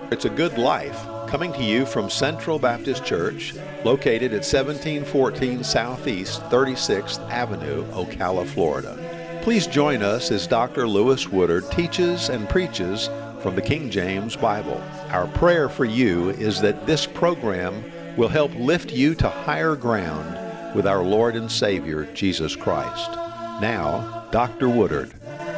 It's a Good Life, coming to you from Central Baptist Church, located at 1714 Southeast 36th Avenue, Ocala, Florida. Please join us as Dr. Lewis Woodard teaches and preaches from the King James Bible. Our prayer for you is that this program will help lift you to higher ground with our Lord and Savior, Jesus Christ. Now, Dr. Woodard.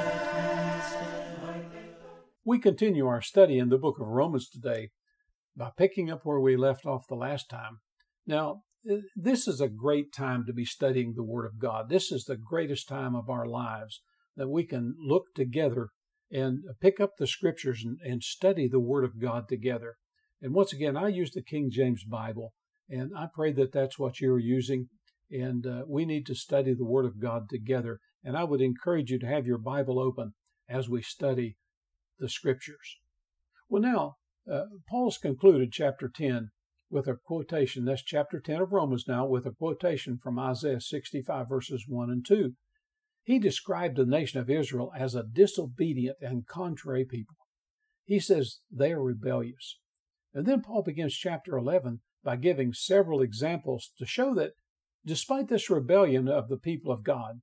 We continue our study in the book of Romans today by picking up where we left off the last time. Now, this is a great time to be studying the Word of God. This is the greatest time of our lives that we can look together and pick up the Scriptures and study the Word of God together. And once again, I use the King James Bible, and I pray that that's what you're using. And we need to study the Word of God together. And I would encourage you to have your Bible open as we study the Scriptures. Well, now, Paul's concluded chapter 10 with a quotation. That's chapter 10 of Romans now, with a quotation from Isaiah 65, verses 1 and 2. He described the nation of Israel as a disobedient and contrary people. He says they are rebellious. And then Paul begins chapter 11 by giving several examples to show that despite this rebellion of the people of God,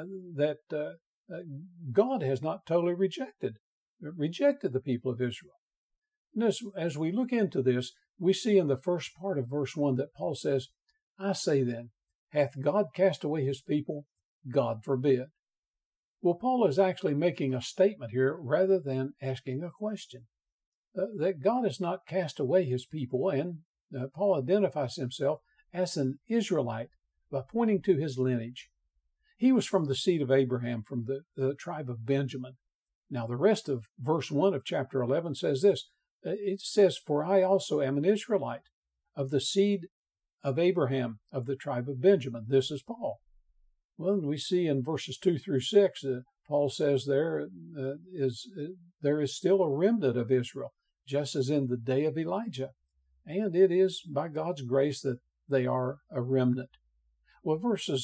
God has not totally rejected the people of Israel. And as we look into this, we see in the first part of verse 1 that Paul says, I say then, hath God cast away his people? God forbid. Well, Paul is actually making a statement here rather than asking a question. That God has not cast away his people, and Paul identifies himself as an Israelite by pointing to his lineage. He was from the seed of Abraham, from the tribe of Benjamin. Now, the rest of verse 1 of chapter 11 says this. It says, for I also am an Israelite of the seed of Abraham, of the tribe of Benjamin. This is Paul. Well, we see in verses 2 through 6, Paul says there is still a remnant of Israel, just as in the day of Elijah. And it is by God's grace that they are a remnant. Well,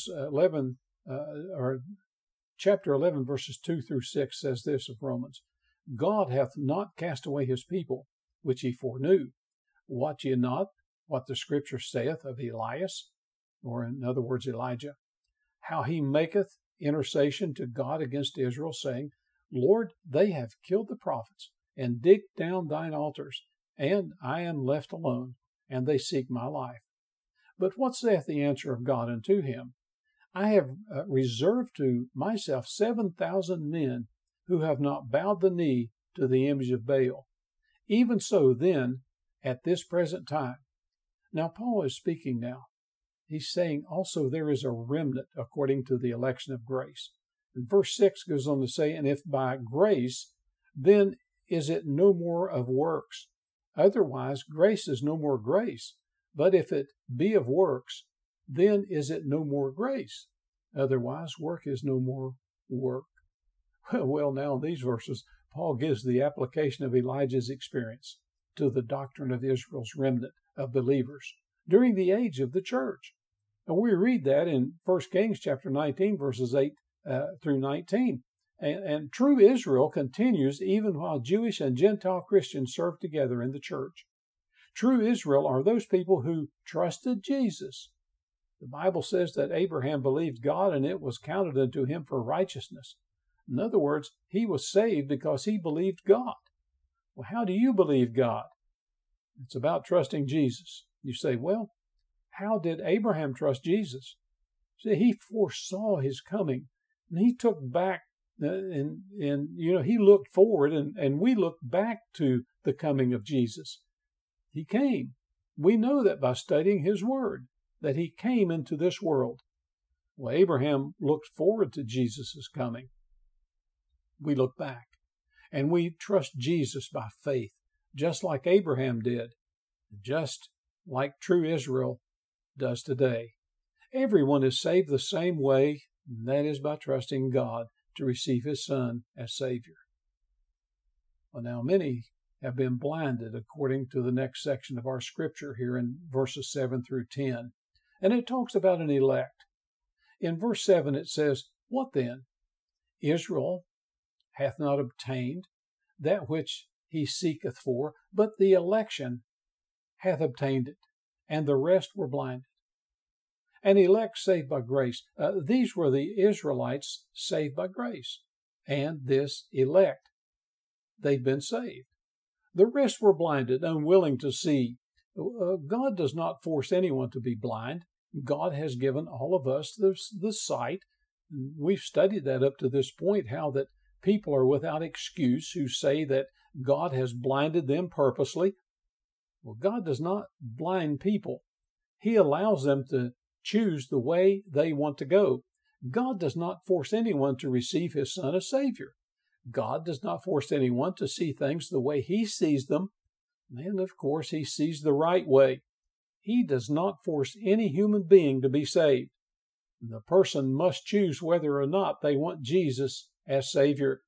Chapter 11, verses 2 through 6 says this of Romans, God hath not cast away his people, which he foreknew. Wot ye not what the Scripture saith of Elias, or in other words, Elijah, how he maketh intercession to God against Israel, saying, Lord, they have killed the prophets, and digged down thine altars, and I am left alone, and they seek my life. But what saith the answer of God unto him? I have reserved to myself 7,000 men who have not bowed the knee to the image of Baal. Even so then, at this present time. Now, Paul is speaking now. He's saying also there is a remnant according to the election of grace. And verse 6 goes on to say, and if by grace, then is it no more of works. Otherwise, grace is no more grace. But if it be of works, then is it no more grace. Otherwise, work is no more work. Well, now in these verses, Paul gives the application of Elijah's experience to the doctrine of Israel's remnant of believers during the age of the church. And we read that in 1 Kings chapter 19, verses 8 through 19. And true Israel continues even while Jewish and Gentile Christians serve together in the church. True Israel are those people who trusted Jesus. The Bible says that Abraham believed God and it was counted unto him for righteousness. In other words, he was saved because he believed God. Well, how do you believe God? It's about trusting Jesus. You say, well, how did Abraham trust Jesus? See, he foresaw his coming, and he took back, he looked forward, and we look back to the coming of Jesus. He came. We know that by studying his word, that he came into this world. Well, Abraham looked forward to Jesus' coming. We look back, and we trust Jesus by faith, just like Abraham did, just like true Israel does today. Everyone is saved the same way, and that is by trusting God to receive his Son as Savior. Well, now many have been blinded according to the next section of our scripture here in verses 7 through 10. And it talks about an elect. In verse 7 it says, What then? Israel hath not obtained that which he seeketh for, but the election hath obtained it, and the rest were blinded. And elect saved by grace. These were the Israelites saved by grace, and this elect. They've been saved. The rest were blinded, unwilling to see. God does not force anyone to be blind. God has given all of us the sight. We've studied that up to this point, how that people are without excuse who say that God has blinded them purposely. Well, God does not blind people. He allows them to choose the way they want to go. God does not force anyone to receive His Son as Savior. God does not force anyone to see things the way He sees them. And of course, He sees the right way. He does not force any human being to be saved. The person must choose whether or not they want Jesus as Savior.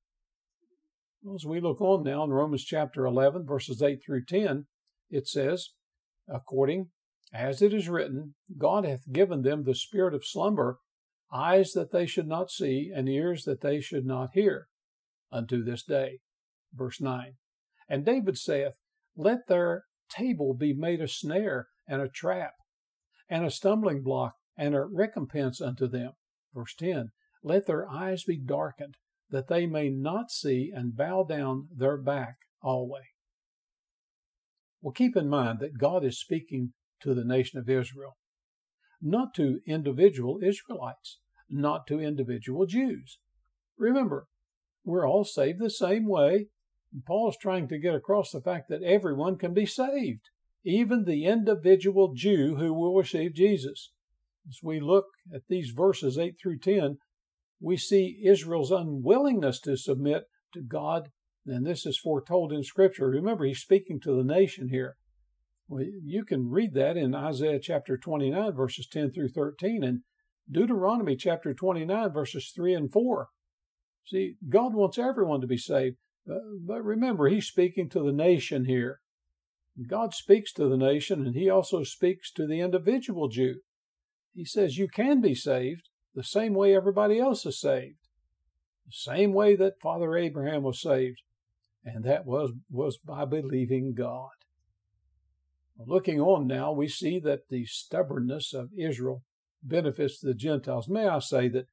As we look on now in Romans chapter 11, verses 8 through 10, it says, according as it is written, God hath given them the spirit of slumber, eyes that they should not see, and ears that they should not hear, unto this day. Verse 9. And David saith, let their table be made a snare and a trap, and a stumbling block and a recompense unto them. Verse 10. Let their eyes be darkened, that they may not see, and bow down their back alway. Well, keep in mind that God is speaking to the nation of Israel, not to individual Israelites, not to individual Jews. Remember, we're all saved the same way. And Paul is trying to get across the fact that everyone can be saved, even the individual Jew who will receive Jesus. As we look at these verses 8 through 10, we see Israel's unwillingness to submit to God, and this is foretold in Scripture. Remember, he's speaking to the nation here. Well, you can read that in Isaiah chapter 29, verses 10 through 13, and Deuteronomy chapter 29, verses 3 and 4. See, God wants everyone to be saved, but remember, he's speaking to the nation here. God speaks to the nation, and he also speaks to the individual Jew. He says you can be saved the same way everybody else is saved, the same way that Father Abraham was saved, and that was by believing God. Looking on now, we see that the stubbornness of Israel benefits the Gentiles. May I say that,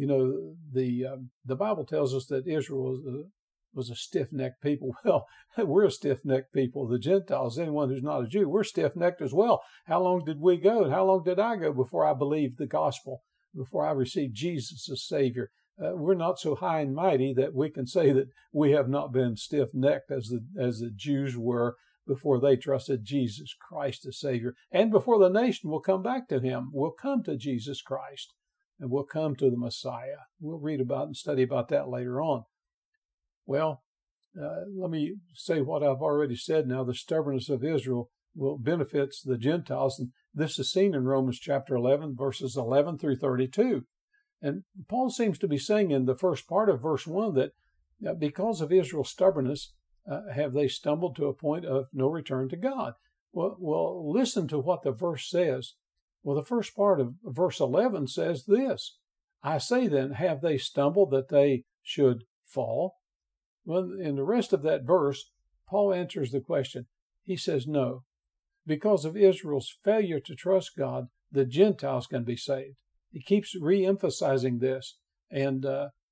the Bible tells us that Israel was a stiff-necked people. Well, we're a stiff-necked people. The Gentiles, anyone who's not a Jew, we're stiff-necked as well. How long did we go, and how long did I go before I believed the gospel, before I received Jesus as Savior? We're not so high and mighty that we can say that we have not been stiff-necked as the Jews were before they trusted Jesus Christ as Savior, and before the nation will come back to Him, will come to Jesus Christ, and will come to the Messiah. We'll read about and study about that later on. Well, let me say what I've already said now. The stubbornness of Israel benefits the Gentiles, and this is seen in Romans chapter 11, verses 11 through 32. And Paul seems to be saying in the first part of verse 1 that because of Israel's stubbornness, have they stumbled to a point of no return to God? Well, listen to what the verse says. Well, the first part of verse 11 says this, I say then, have they stumbled that they should fall? Well, in the rest of that verse, Paul answers the question. He says, no. Because of Israel's failure to trust God, the Gentiles can be saved. He keeps re-emphasizing this. And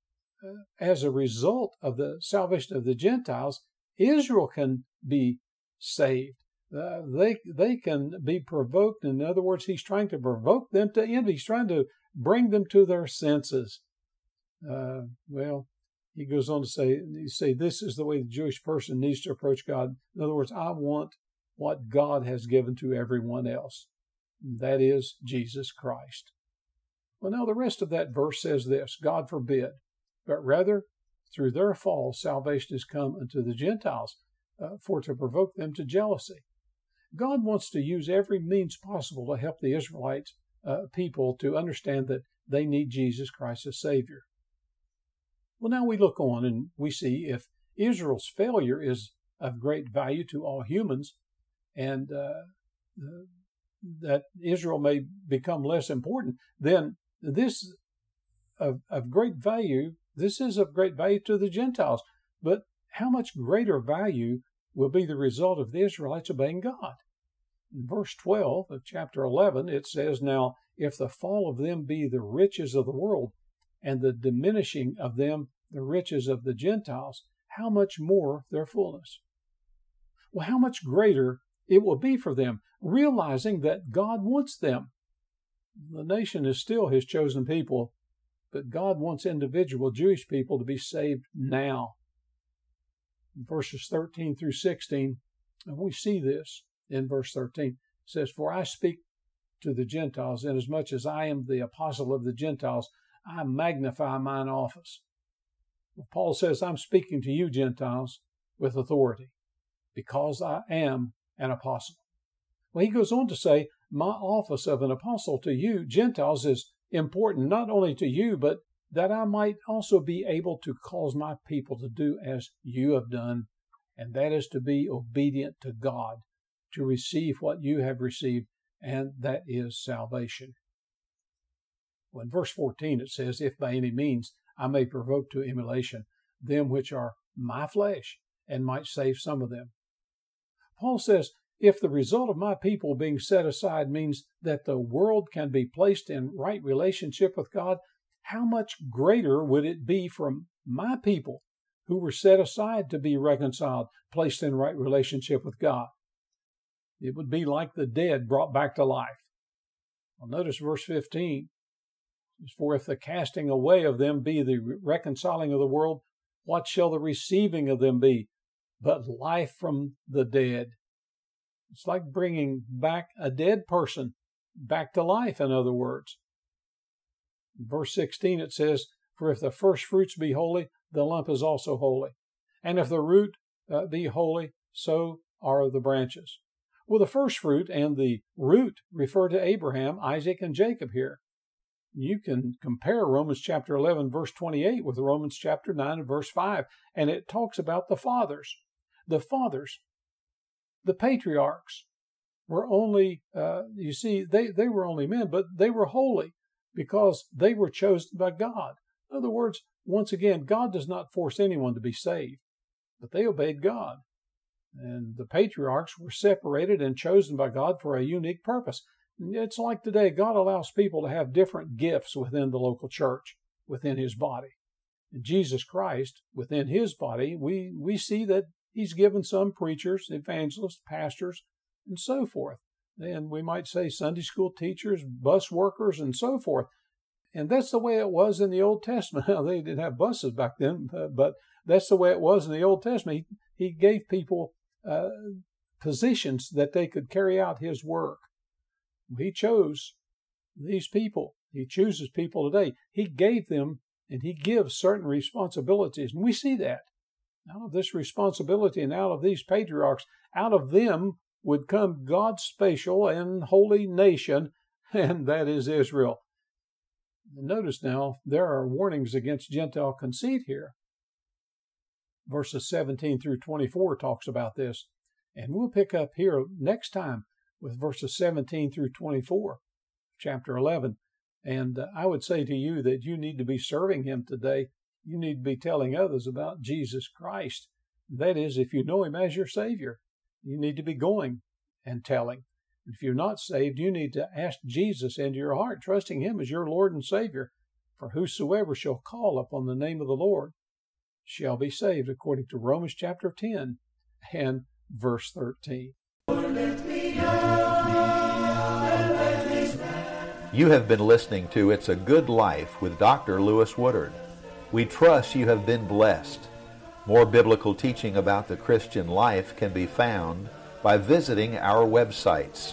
as a result of the salvation of the Gentiles, Israel can be saved. They can be provoked. In other words, he's trying to provoke them to envy. He's trying to bring them to their senses. He goes on to say, this is the way the Jewish person needs to approach God. In other words, I want what God has given to everyone else. That is Jesus Christ. Well, now the rest of that verse says this, God forbid, but rather through their fall, salvation has come unto the Gentiles, for to provoke them to jealousy. God wants to use every means possible to help the Israelite people to understand that they need Jesus Christ as Savior. Well, now we look on and we see if Israel's failure is of great value to all humans, and that Israel may become less important, then this is of great value to the Gentiles. But how much greater value will be the result of the Israelites obeying God. In verse 12 of chapter 11, it says, "Now, if the fall of them be the riches of the world, and the diminishing of them the riches of the Gentiles, how much more their fullness?" Well, how much greater it will be for them, realizing that God wants them. The nation is still His chosen people, but God wants individual Jewish people to be saved now. In verses 13 through 16, and we see this in verse 13, it says, "For I speak to the Gentiles, inasmuch as I am the apostle of the Gentiles, I magnify mine office." Well, Paul says, "I'm speaking to you, Gentiles, with authority, because I am an apostle." Well, he goes on to say, "My office of an apostle to you, Gentiles, is important not only to you, but that I might also be able to cause my people to do as you have done, and that is to be obedient to God, to receive what you have received, and that is salvation." Well, in verse 14 it says, "If by any means I may provoke to emulation them which are my flesh, and might save some of them." Paul says, if the result of my people being set aside means that the world can be placed in right relationship with God, how much greater would it be from my people who were set aside to be reconciled, placed in right relationship with God? It would be like the dead brought back to life. Well, notice verse 15. "For if the casting away of them be the reconciling of the world, what shall the receiving of them be but life from the dead?" It's like bringing back a dead person back to life, in other words. In verse 16 it says, "For if the first fruits be holy, the lump is also holy. And if the root be holy, so are the branches." Well, the first fruit and the root refer to Abraham, Isaac, and Jacob here. You can compare Romans chapter 11, verse 28 with Romans chapter 9 and verse 5, and it talks about the fathers. The fathers, the patriarchs, were only, you see, they were only men, but they were holy because they were chosen by God. In other words, once again, God does not force anyone to be saved, but they obeyed God. And the patriarchs were separated and chosen by God for a unique purpose. It's like today, God allows people to have different gifts within the local church, within His body. And Jesus Christ, within His body, we see that He's given some preachers, evangelists, pastors, and so forth. And we might say Sunday school teachers, bus workers, and so forth. And that's the way it was in the Old Testament. Now, they didn't have buses back then, but that's the way it was in the Old Testament. He gave people positions that they could carry out His work. He chose these people. He chooses people today. He gave them, and He gives certain responsibilities. And we see that. Out of this responsibility and out of these patriarchs, out of them would come God's special and holy nation, and that is Israel. Notice now, there are warnings against Gentile conceit here. Verses 17 through 24 talks about this. And we'll pick up here next time with verses 17 through 24, chapter 11. And I would say to you that you need to be serving Him today. You need to be telling others about Jesus Christ. That is, if you know Him as your Savior, you need to be going and telling. If you're not saved, you need to ask Jesus into your heart, trusting Him as your Lord and Savior. For whosoever shall call upon the name of the Lord shall be saved, according to Romans chapter 10 and verse 13. You have been listening to It's a Good Life with Dr. Lewis Woodard. We trust you have been blessed. More biblical teaching about the Christian life can be found by visiting our websites,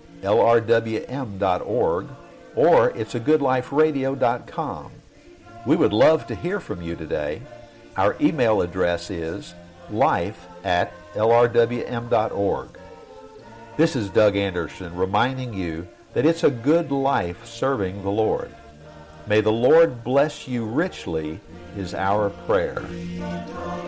lrwm.org or it'sagoodliferadio.com. We would love to hear from you today. Our email address is life@lrwm.org. This is Doug Anderson reminding you that it's a good life serving the Lord. May the Lord bless you richly is our prayer.